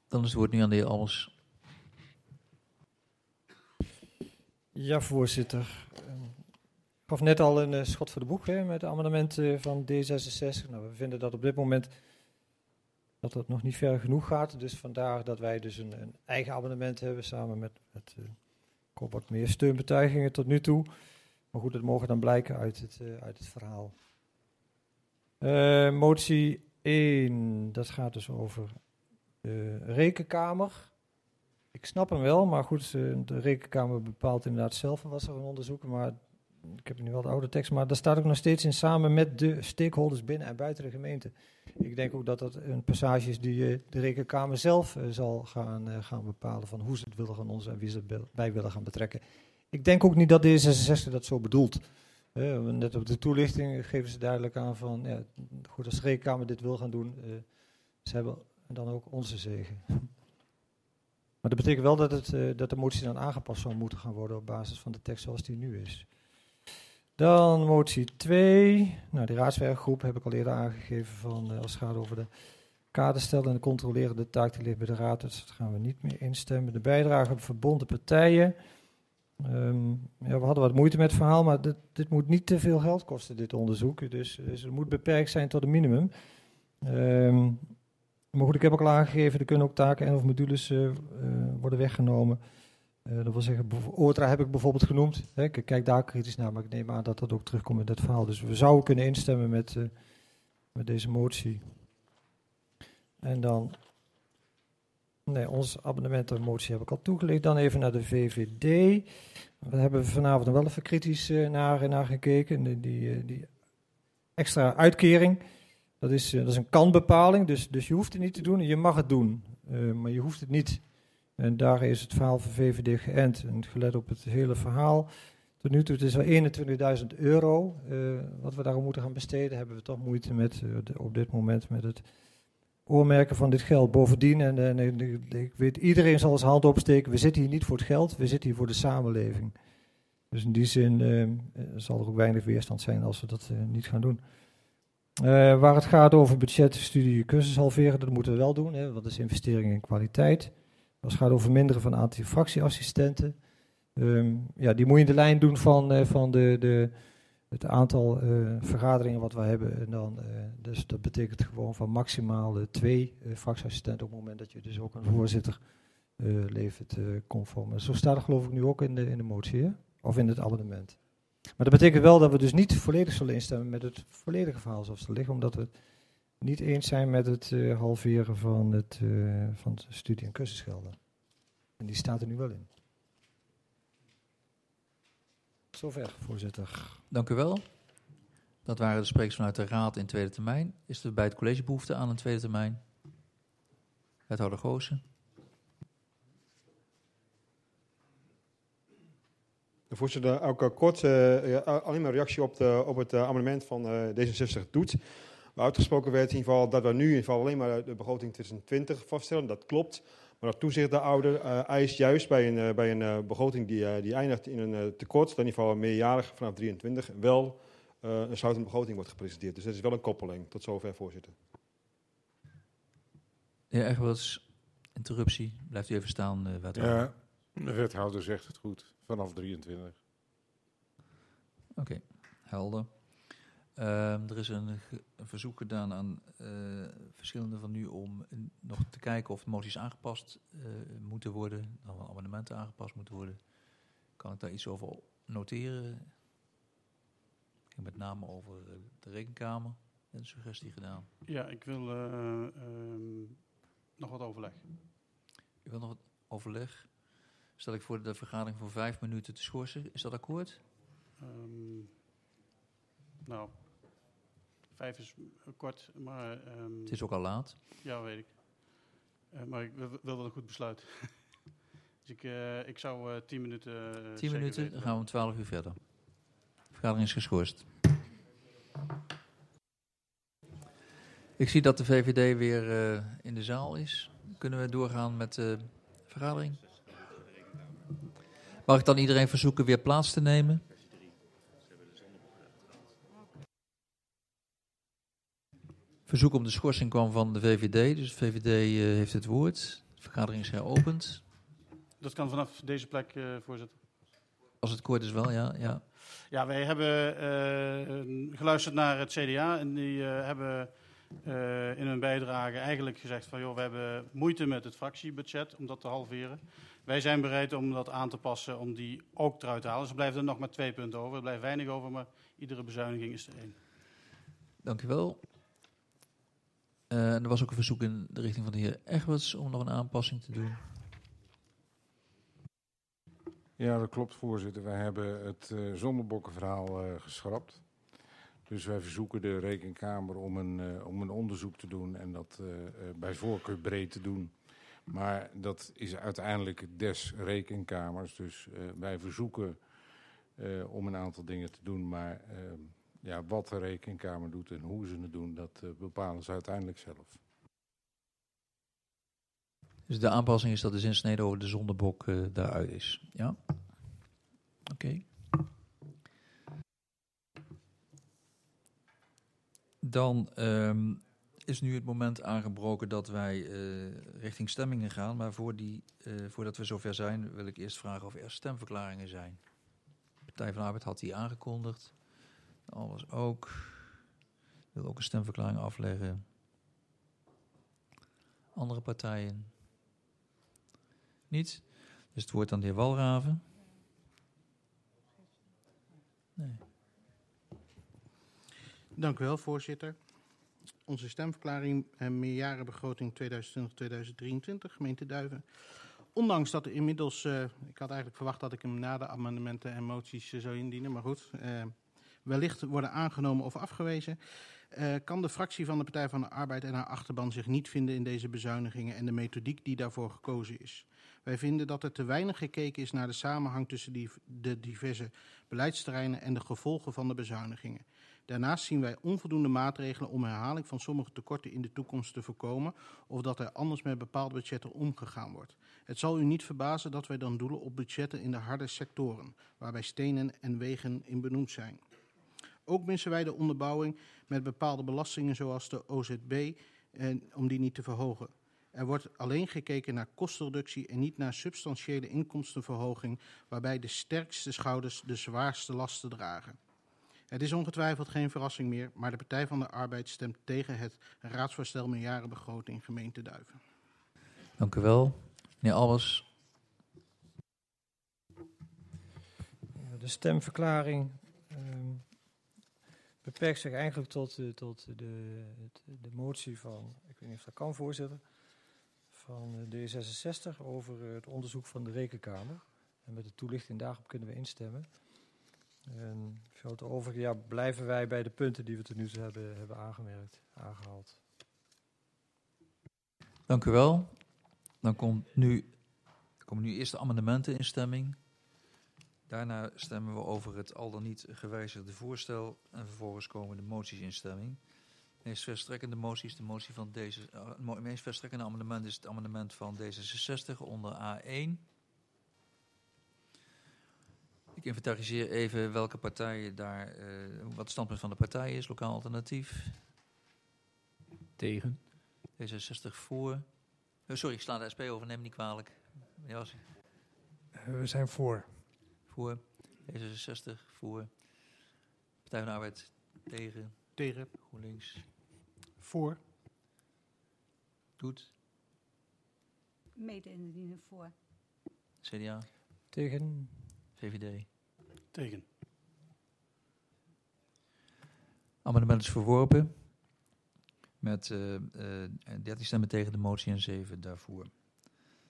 Dan is het woord nu aan de heer Albers. Ja, voorzitter. Ik gaf net al een schot voor de boeg met het amendement van D66. Nou, we vinden dat op dit moment dat het nog niet ver genoeg gaat. Dus vandaar dat wij dus een eigen amendement hebben samen met wat meer steunbetuigingen tot nu toe. Maar goed, dat mogen dan blijken uit het verhaal. Motie 1, dat gaat dus over de rekenkamer. Ik snap hem wel, maar goed, de rekenkamer bepaalt inderdaad zelf, was er een onderzoek, maar ik heb nu wel de oude tekst, maar daar staat ook nog steeds in samen met de stakeholders binnen en buiten de gemeente. Ik denk ook dat dat een passage is die de rekenkamer zelf zal gaan bepalen van hoe ze het willen gaan onderzoeken en wie ze bij willen gaan betrekken. Ik denk ook niet dat D66 dat zo bedoelt. Net op de toelichting geven ze duidelijk aan van, ja, goed, als de rekenkamer dit wil gaan doen, ze hebben dan ook onze zegen. Maar dat betekent wel dat de motie dan aangepast zou moeten gaan worden op basis van de tekst zoals die nu is. Dan motie 2. Nou, die raadswerkgroep heb ik al eerder aangegeven van als het gaat over de kaderstellen en de controlerende taak die ligt bij de raad. Dus dat gaan we niet meer instemmen. De bijdrage op verbonden partijen. Ja, we hadden wat moeite met het verhaal, maar dit moet niet te veel geld kosten, dit onderzoek. Dus het moet beperkt zijn tot een minimum. Maar goed, ik heb ook al aangegeven, er kunnen ook taken en of modules worden weggenomen. Dat wil zeggen, OOTRA heb ik bijvoorbeeld genoemd. Ik kijk daar kritisch naar, maar ik neem aan dat dat ook terugkomt in dit verhaal. Dus we zouden kunnen instemmen met deze motie. En dan, nee, ons abonnement en motie heb ik al toegelicht. Dan even naar de VVD. Daar hebben we vanavond nog wel even kritisch naar gekeken. Die extra uitkering. Dat is een kan-bepaling, dus je hoeft het niet te doen. Je mag het doen, maar je hoeft het niet. En daar is het verhaal van VVD geënt. En gelet op het hele verhaal. Tot nu toe, het is wel €21 wat we daarom moeten gaan besteden. Hebben we toch moeite met, op dit moment met het oormerken van dit geld. Bovendien, en ik weet, iedereen zal zijn hand opsteken. We zitten hier niet voor het geld, we zitten hier voor de samenleving. Dus in die zin zal er ook weinig weerstand zijn als we dat niet gaan doen. Waar het gaat over budget, studie, cursus halveren, dat moeten we wel doen, want dat is investering in kwaliteit. Als het gaat over minderen van antifractieassistenten, ja, die moet je in de lijn doen van het aantal vergaderingen wat we hebben. En dan, dus dat betekent gewoon van maximaal 2 fractieassistenten op het moment dat je dus ook een voorzitter levert conform. Zo staat het geloof ik nu ook in de motie, hè? Of in het amendement. Maar dat betekent wel dat we dus niet volledig zullen instemmen met het volledige verhaal zoals het ligt, omdat we het niet eens zijn met het halveren van de studie- en cursusgelden. En die staat er nu wel in. Zover, voorzitter. Dank u wel. Dat waren de sprekers vanuit de Raad in tweede termijn. Is er bij het college behoefte aan een tweede termijn? Wethouder Goossen. Voorzitter, ook kort alleen maar reactie op het amendement van D66 doet. Waar uitgesproken werd in ieder geval dat we nu in ieder geval alleen maar de begroting 2020 vaststellen. Dat klopt. Maar dat toezichthouder eist juist bij een begroting die eindigt in een tekort, in ieder geval meerjarig vanaf 23, wel een sluitende begroting wordt gepresenteerd. Dus dat is wel een koppeling. Tot zover, voorzitter. Ja, Egberts, interruptie. Blijft u even staan, wethouder. Ja, de wethouder zegt het goed. Vanaf 23. Oké, helder. Er is een verzoek gedaan aan verschillende van u om nog te kijken of de moties aangepast moeten worden, of amendementen aangepast moeten worden. Kan ik daar iets over noteren? Ik heb met name over de rekenkamer een suggestie gedaan. Ja, ik wil nog wat overleg. U wil nog wat overleg? Stel ik voor de vergadering voor 5 minuten te schorsen. Is dat akkoord? Nou, 5 is kort, maar... Het is ook al laat. Ja, weet ik. Maar ik wilde een goed besluit. Dus ik zou 10 minuten... 10 minuten, dan gaan we om 12 uur verder. De vergadering is geschorst. Ik zie dat de VVD weer in de zaal is. Kunnen we doorgaan met de vergadering? Mag ik dan iedereen verzoeken weer plaats te nemen? Verzoek om de schorsing kwam van de VVD, dus de VVD heeft het woord. De vergadering is heropend. Dat kan vanaf deze plek, voorzitter. Als het kort is wel, ja. Ja, wij hebben geluisterd naar het CDA en die hebben in hun bijdrage eigenlijk gezegd van joh, we hebben moeite met het fractiebudget om dat te halveren. Wij zijn bereid om dat aan te passen, om die ook eruit te halen. Dus er blijven er nog maar 2 punten over. Er blijft weinig over, maar iedere bezuiniging is er 1. Dank u wel. Er was ook een verzoek in de richting van de heer Egberts om nog een aanpassing te doen. Ja, dat klopt, voorzitter. Wij hebben het zonnebokkenverhaal geschrapt. Dus wij verzoeken de Rekenkamer om een onderzoek te doen en dat bij voorkeur breed te doen. Maar dat is uiteindelijk des Rekenkamers. Dus wij verzoeken om een aantal dingen te doen. Maar wat de Rekenkamer doet en hoe ze het doen, dat bepalen ze uiteindelijk zelf. Dus de aanpassing is dat de zinsnede over de zondebok daaruit is. Ja? Oké. Dan is nu het moment aangebroken dat wij richting stemmingen gaan. Maar voordat we zover zijn, wil ik eerst vragen of er stemverklaringen zijn. De Partij van de Arbeid had die aangekondigd. Alles ook. Wil ook een stemverklaring afleggen. Andere partijen? Niet. Dus het woord aan de heer Walraven. Nee. Dank u wel, voorzitter. Onze stemverklaring meerjarenbegroting 2020-2023, gemeente Duiven. Ondanks dat er inmiddels, ik had eigenlijk verwacht dat ik hem na de amendementen en moties zou indienen, maar goed, wellicht worden aangenomen of afgewezen, kan de fractie van de Partij van de Arbeid en haar achterban zich niet vinden in deze bezuinigingen en de methodiek die daarvoor gekozen is. Wij vinden dat er te weinig gekeken is naar de samenhang tussen de diverse beleidsterreinen en de gevolgen van de bezuinigingen. Daarnaast zien wij onvoldoende maatregelen om herhaling van sommige tekorten in de toekomst te voorkomen of dat er anders met bepaalde budgetten omgegaan wordt. Het zal u niet verbazen dat wij dan doelen op budgetten in de harde sectoren, waarbij stenen en wegen in benoemd zijn. Ook missen wij de onderbouwing met bepaalde belastingen zoals de OZB, om die niet te verhogen. Er wordt alleen gekeken naar kostenreductie en niet naar substantiële inkomstenverhoging, waarbij de sterkste schouders de zwaarste lasten dragen. Het is ongetwijfeld geen verrassing meer, maar de Partij van de Arbeid stemt tegen het raadsvoorstel meerjarenbegroting gemeente Duiven. Dank u wel. Meneer Albers. De stemverklaring beperkt zich eigenlijk tot de motie van, ik weet niet of dat kan, voorzitter, van D66 over het onderzoek van de Rekenkamer. En met de toelichting daarop kunnen we instemmen. En voor het overige blijven wij bij de punten die we tot nu toe hebben aangehaald. Dank u wel. Dan komen nu eerst de amendementen in stemming. Daarna stemmen we over het al dan niet gewijzigde voorstel en vervolgens komen de moties in stemming. De meest verstrekkende motie is de motie van het meest verstrekkende amendement is het amendement van D66 onder A1. Ik inventariseer even welke partijen daar, wat het standpunt van de partij is. Lokaal alternatief. Tegen. D66 voor. Sorry, ik sla de SP over, neem me niet kwalijk. We zijn voor. Voor. D66 voor. Partij van de Arbeid tegen. Tegen. GroenLinks. Voor. Doet. Mede indienen voor. CDA. Tegen. VVD. Tegen. Amendement is verworpen. Met 13 stemmen tegen de motie en 7 daarvoor.